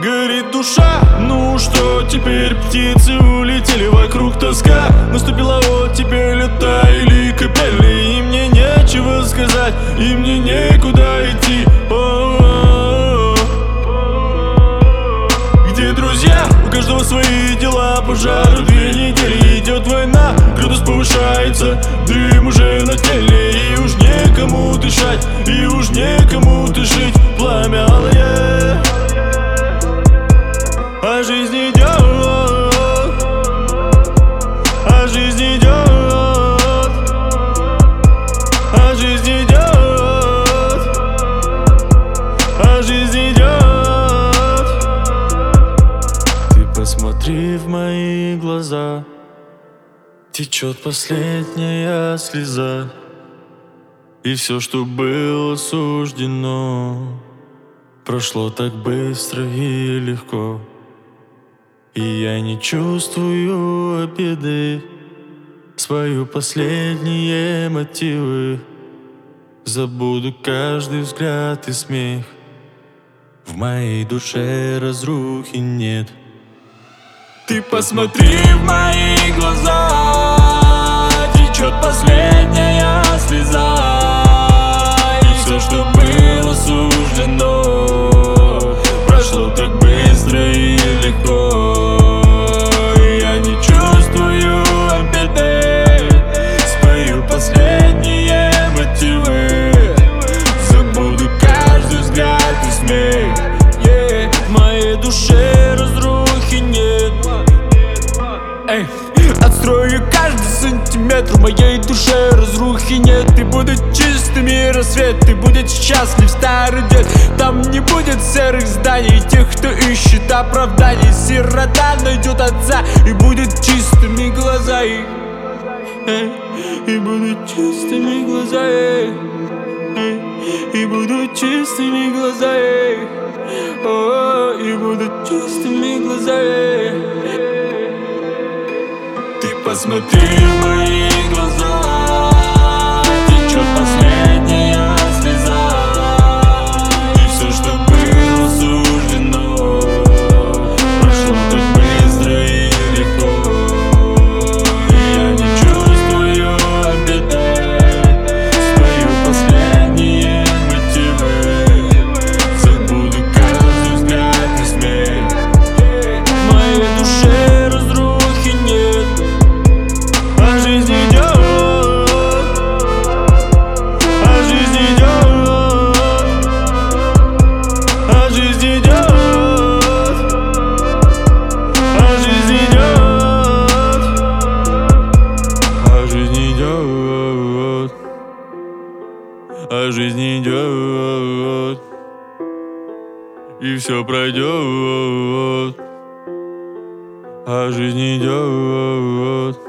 горит душа. Ну что теперь, птицы улетели, вокруг тоска. Наступила оттепель, лета или капели, и мне нечего сказать, и мне некуда идти. Где друзья? У каждого свои дела, пожары 2 недели, идет война, градус повышается, дым уже на теле, и уж некому дышать, и уж некому дышать. Пламя алое, а жизнь идет, а жизнь идет, а жизнь идет, а жизнь идет. Ты посмотри в мои глаза, течет последняя слеза, и все, что было суждено, прошло так быстро и легко. И я не чувствую обиды, спою последние мотивы, забуду каждый взгляд и смех, в моей душе разрухи нет. Ты посмотри в мои глаза, течет последняя слеза, и все, что было суждено, прошло так быстро и легко. И я не чувствую обиды, спою последние мотивы, забуду каждый взгляд и смех, в моей душе разрухи нет. Отстрою каждый сантиметр, в моей душе разрухи нет. И будут чистыми рассветы, будет счастлив старый дед. Там не будет серых зданий, тех, кто ищет оправданий. Сирота найдет отца, и будет чистыми глаза их. И будут чистыми глаза их. И будут чистыми глаза их. И будут чистыми глаза их. Ты посмотри в мои глаза, течет последняя слеза, и все, что было суждено, прошло так быстро и легко. И я не чувствую обиды, спою последние мотивы, забуду каждый взгляд и смех, в моей душе разрухи нет. А жизнь идет, а жизнь идет, а жизнь идет, а жизнь идет, а жизнь идет, а жизнь идет, и все пройдет, а жизнь идет.